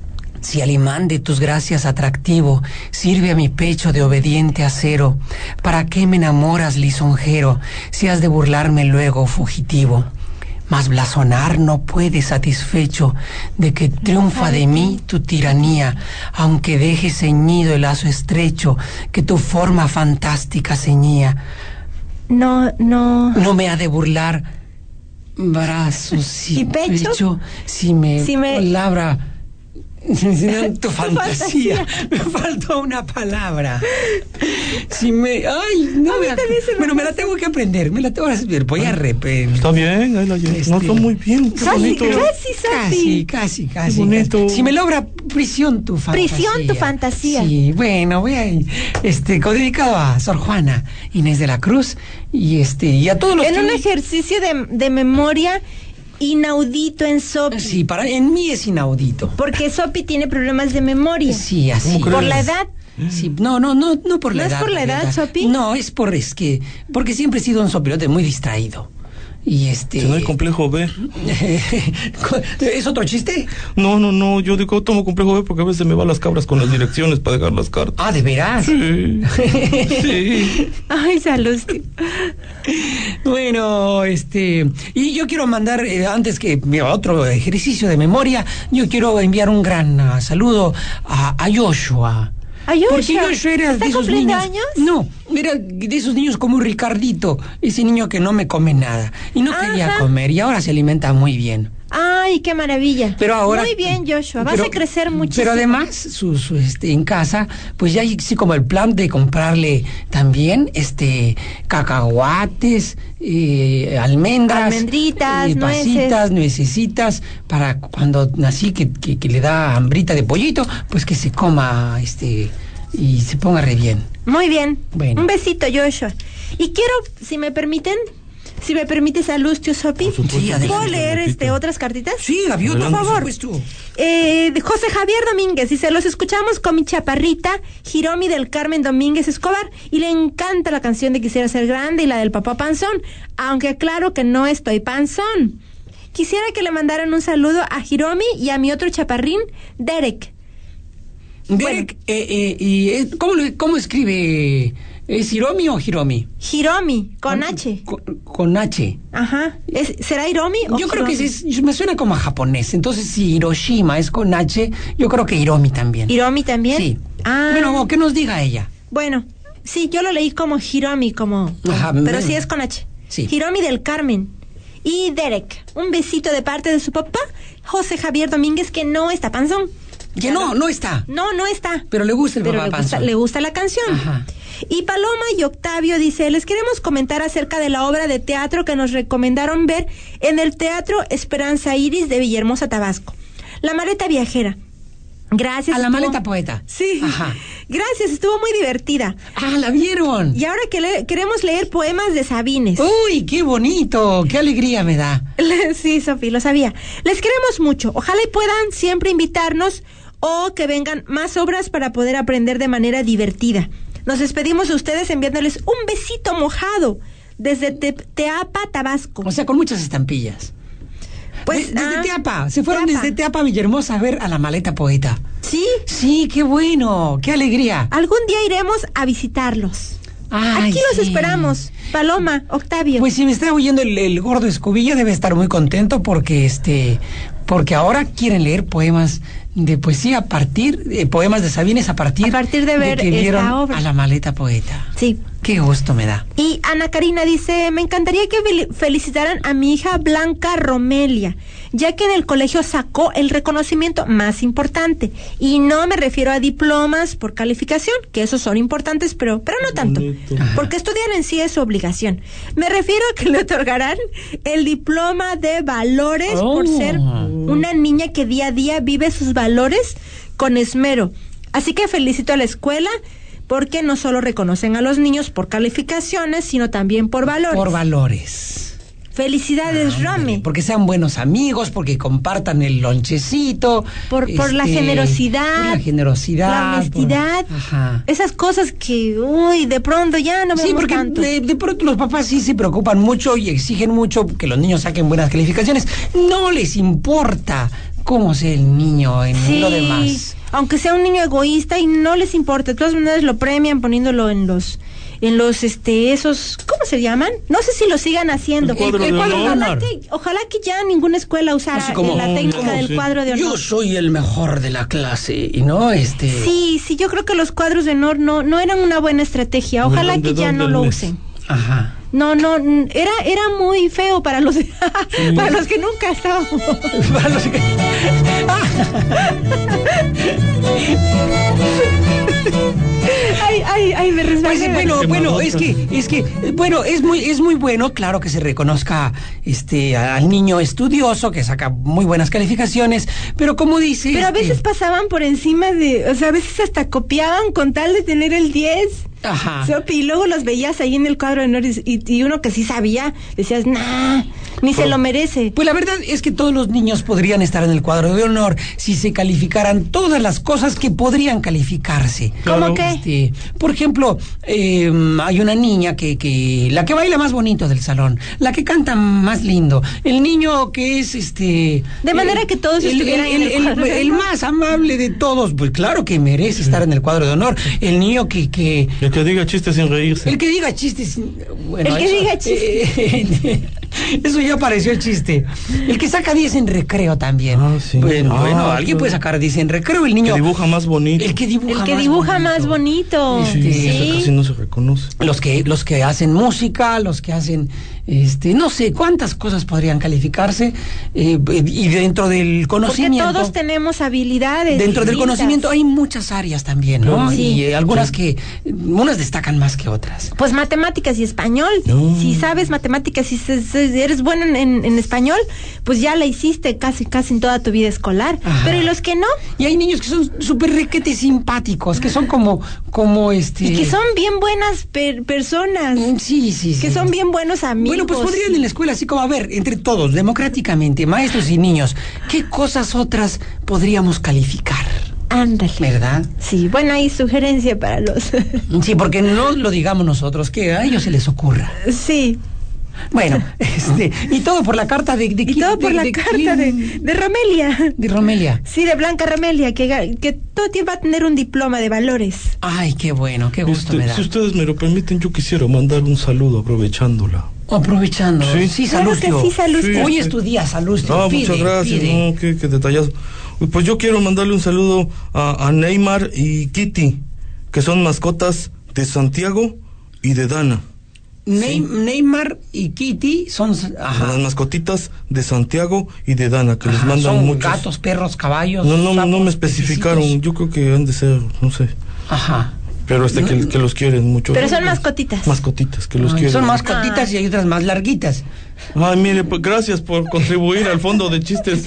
Si al imán de tus gracias atractivo sirve a mi pecho de obediente acero, ¿para qué me enamoras, lisonjero, si has de burlarme luego, fugitivo? Mas blasonar no puede satisfecho de que triunfa de mí tu tiranía, aunque deje ceñido el lazo estrecho que tu forma fantástica ceñía. No No me ha de burlar brazos y pecho si me labra tu fantasía. Me faltó una palabra. Si me... Ay, no me... Bueno, me la tengo que aprender. Me la tengo que aprender. Voy a repetir. Está bien, ahí la llevo. No, está muy bien. Qué bonito. Casi. Qué bonito. Si me logra prisión tu fantasía. Prisión tu fantasía. Sí, bueno, voy a... dedicado a Sor Juana Inés de la Cruz y a todos los... En un ejercicio de memoria... inaudito en Sopi. Sí, en mí es inaudito. Porque Sopi tiene problemas de memoria. Sí, así. ¿Por la edad? Sí, no por la edad. ¿No es por la edad, Sopi? No, porque siempre he sido un sopilote muy distraído. Y ¿Tiene el complejo B? ¿Es otro chiste? No, yo digo, tomo complejo B porque a veces me van las cabras con las direcciones para dejar las cartas. Ah, ¿de veras? Sí. Sí. Ay, salud. Bueno, y yo quiero mandar, antes que otro ejercicio de memoria, yo quiero enviar un gran saludo a Joshua. Porque Joshua era de esos niños. ¿Años? No, era de esos niños como Ricardito, ese niño que no me come nada y no quería comer y ahora se alimenta muy bien. Ay, qué maravilla. Pero ahora, muy bien, Joshua, vas a crecer muchísimo. Pero además, en casa, pues ya hay sí como el plan de comprarle también cacahuates, almendras, almendritas, pasitas, nuecesitas, para cuando nací que le da hambrita de pollito, pues que se coma y se ponga re bien. Muy bien. Bueno. Un besito, Joshua. Y quiero, si me permites, Salustio Sopi, ¿puedo leer otras cartitas? Sí, Gaviota, por favor. Por supuesto. José Javier Domínguez dice: los escuchamos con mi chaparrita Hiromi del Carmen Domínguez Escobar y le encanta la canción de Quisiera ser grande y la del papá panzón, aunque aclaro que no estoy panzón. Quisiera que le mandaran un saludo a Hiromi y a mi otro chaparrín, Derek. Derek, ¿cómo escribe? ¿Es Hiromi o Hiromi? Hiromi, con H. Con H. Ajá. ¿Será Hiromi o Yo creo Hiromi? que me suena como a japonés. Entonces, si Hiroshima es con H, yo creo que Hiromi también. ¿Hiromi también? Sí. Ah. Bueno, que nos diga ella. Bueno, sí, yo lo leí como Hiromi, Ajá, pero sí es con H. Sí. Hiromi del Carmen. Y Derek, un besito de parte de su papá, José Javier Domínguez, que no está panzón. Que no está. No está. Pero le gusta el papá panzón. Le gusta la canción. Ajá. Y Paloma y Octavio dice: les queremos comentar acerca de la obra de teatro que nos recomendaron ver en el Teatro Esperanza Iris de Villahermosa, Tabasco. La maleta viajera. Gracias. A la maleta poeta. Sí. Ajá. Gracias, estuvo muy divertida. Ah, ¿la vieron? Y ahora que queremos leer poemas de Sabines. ¡Uy, qué bonito! ¡Qué alegría me da! Sí, Sofía, lo sabía. Les queremos mucho. Ojalá y puedan siempre invitarnos o que vengan más obras para poder aprender de manera divertida. Nos despedimos de ustedes enviándoles un besito mojado desde Teapa, Tabasco. O sea, con muchas estampillas. Pues desde Teapa. Se fueron desde Teapa a Villahermosa a ver a la maleta poeta. ¿Sí? Sí, qué bueno, qué alegría. Algún día iremos a visitarlos. Ay, aquí los esperamos. Paloma, Octavio. Pues si me está oyendo el gordo Escobilla, debe estar muy contento porque porque ahora quieren leer poemas de poesía poemas de Sabines a partir de ver que vieron esta obra. A la maleta poeta. Sí. Qué gusto me da. Y Ana Karina dice: me encantaría que felicitaran a mi hija Blanca Romelia, ya que en el colegio sacó el reconocimiento más importante. Y no me refiero a diplomas por calificación, que esos son importantes, pero no tanto, porque estudiar en sí es su obligación. Me refiero a que le otorgarán el diploma de valores por ser una niña que día a día vive sus valores con esmero. Así que felicito a la escuela, porque no solo reconocen a los niños por calificaciones, sino también por valores. Por valores. Felicidades, Rome. Porque sean buenos amigos, porque compartan el lonchecito. Por la generosidad. Por la generosidad. La honestidad. Esas cosas que, de pronto ya no vemos porque tanto. De pronto los papás sí se preocupan mucho y exigen mucho que los niños saquen buenas calificaciones. No les importa cómo sea el niño en lo demás. aunque sea un niño egoísta y no les importa, de todas maneras lo premian poniéndolo en los esos, ¿cómo se llaman? No sé si lo sigan haciendo. Ojalá que ya ninguna escuela usara la técnica del cuadro de honor. Yo soy el mejor de la clase, y no Sí, yo creo que los cuadros de honor no eran una buena estrategia. Ojalá que ya no lo usen. Ajá. No, era muy feo para los para los que nunca estábamos. Para los que Ay, me resbalé. Pues, bueno, es muy bueno, claro, que se reconozca al niño estudioso que saca muy buenas calificaciones, pero como dice, pero a veces pasaban por encima a veces hasta copiaban con tal de tener el 10. Ajá. Y luego los veías ahí en el cuadro de honor y uno que sí sabía, decías, ni se lo merece. Pues la verdad es que todos los niños podrían estar en el cuadro de honor si se calificaran todas las cosas que podrían calificarse. ¿Cómo qué? Por ejemplo, hay una niña que la que baila más bonito del salón, la que canta más lindo, el niño que es de manera que todos estuvieran el más amable de todos, pues claro que merece estar en el cuadro de honor. El niño que diga chistes sin reírse. El que diga chistes bueno, diga chistes. Eso ya pareció chiste. El que saca 10 en recreo también. Sí. Bueno, alguien puede sacar 10 en recreo. El niño que dibuja más bonito. El que dibuja más bonito. Eso casi no se reconoce. Los que hacen música, los que hacen no sé cuántas cosas podrían calificarse, y dentro del conocimiento. Porque todos tenemos habilidades. Dentro del conocimiento hay muchas áreas también, ¿no? Sí. Y algunas que unas destacan más que otras. Pues matemáticas y español. Si sabes matemáticas y eres bueno en español, pues ya la hiciste casi en toda tu vida escolar. Ajá. Pero ¿y los que no? Y hay niños que son súper requete simpáticos, que son como y que son bien buenas personas. Sí. Que son bien buenos amigos. Bueno, pues podrían en la escuela, así como, a ver, entre todos, democráticamente, maestros y niños, ¿qué cosas otras podríamos calificar? Ándale. ¿Verdad? Sí, bueno, hay sugerencia para los... Sí, porque no lo digamos nosotros, que a ellos se les ocurra. Sí. Bueno, y todo por la carta de Romelia. De Romelia. Sí, de Blanca Romelia, que todo tiempo va a tener un diploma de valores. Ay, qué bueno, qué gusto me da. Si ustedes me lo permiten, yo quisiera mandar un saludo aprovechándola. Aprovechando. Sí, Salustio. Sí, Salustio. Hoy es tu día, Salustio. Muchas gracias. No, qué detallazo. Pues yo quiero mandarle un saludo a Neymar y Kitty, que son mascotas de Santiago y de Dana. Neymar y Kitty son las mascotitas de Santiago y de Dana, que les mandan son muchos. Gatos, perros, caballos. No me especificaron. Yo creo que han de ser, no sé. Ajá. Pero que los quieren mucho. Pero son mascotitas. Mascotitas, que los quieren. Son mascotitas y hay otras más larguitas. Ay, mire, pues, gracias por contribuir al fondo de chistes.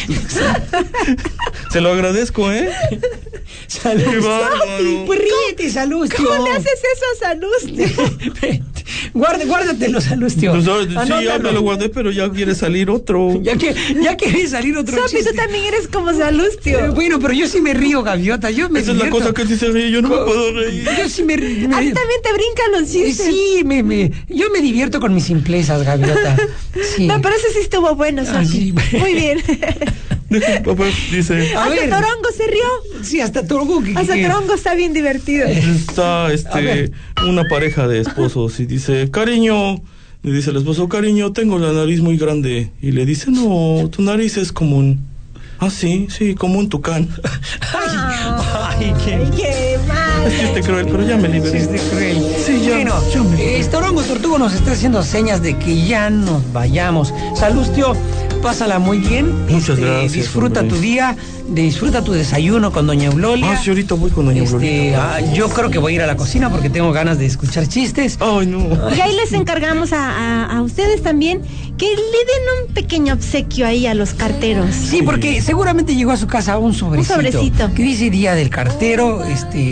Se lo agradezco, ¿eh? Salud. Pues ríete, Salustio. ¿Cómo le haces eso a Salustio? Guárdatelo, Salustio. Pues, sí, ya me lo guardé, pero ya quiere salir otro. Ya quiere salir otro chiste. Tú también eres como Salustio. Bueno, pero yo sí me río, Gaviota. Esa es la cosa que él sí se ríe, yo no me puedo reír. Yo sí me río. A ti también te brincan los chistes. Sí, yo me divierto con mis simplezas, Gaviota. Sí. No, pero ese sí estuvo bueno, Sofi. Muy bien. Papá dice... Hasta Torongo se rió. Sí, hasta Torongo. Hasta Torongo está bien divertido. Está una pareja de esposos y dice, cariño, le dice el esposo, cariño, tengo la nariz muy grande. Y le dice, no, tu nariz es como un... Ah, sí, como un tucán. Ay, qué mal. Es chiste cruel, pero ya me liberé. Chiste cruel. Sí, ya. Bueno, Torongo Tortugo nos está haciendo señas de que ya nos vayamos. Salustio, pásala muy bien. Muchas gracias. Disfruta tu día, disfruta tu desayuno con doña Eulolia. Sí, ahorita voy con doña Eulolia. Yo creo que voy a ir a la cocina porque tengo ganas de escuchar chistes. Ay, no. Y ahí les encargamos a ustedes también que le den un pequeño obsequio ahí a los carteros. Sí, porque seguramente llegó a su casa un sobrecito. Que dice Día del Cartero.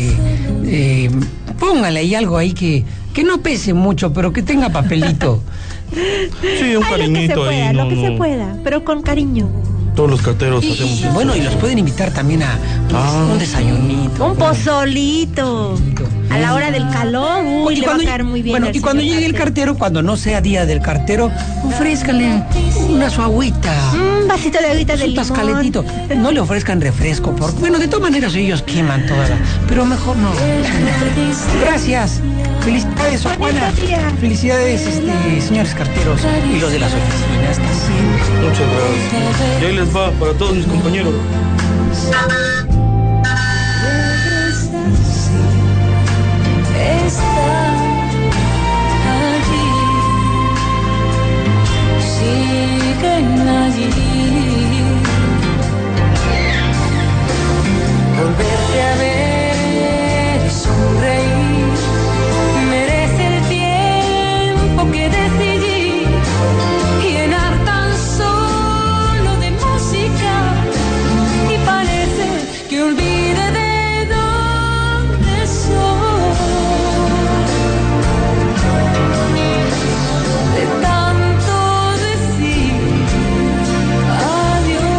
Póngale ahí algo ahí que no pese mucho, pero que tenga papelito. Sí, un cariñito ahí. Lo que se pueda, pero con cariño. Todos los carteros hacemos eso. Bueno, y los pueden invitar también a un desayunito. Un pozolito. A la hora del calor, le va a caer muy bien. Bueno, al y cuando señor llegue el cartero, cuando no sea día del cartero, ofrézcanle una su agüita. Un vasito de agüita de un limón. tascaletito. No le ofrezcan refresco, porque, bueno, de todas maneras ellos queman toda la... Pero mejor no. Gracias. Felicidades, Juana. Felicidades, señores carteros y los de las oficinas también. Muchas gracias. Y ahí les va para todos mis compañeros. Está allí, siguen allí. Volverte a ver y sonreír merece el tiempo que decidí llenar tan solo de música y parece que olvide de dónde soy. De tanto decir adiós.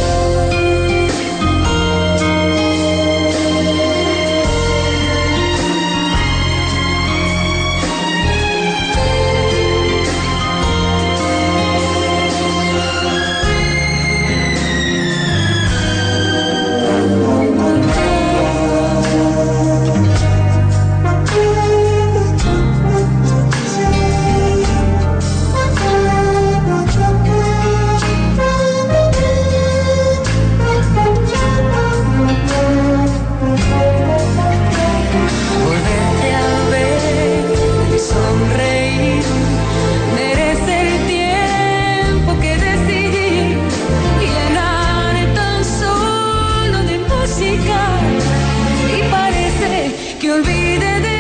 Volverte a ver y sonreír merece el tiempo que decidí llenar tan solo de música y parece que olvide de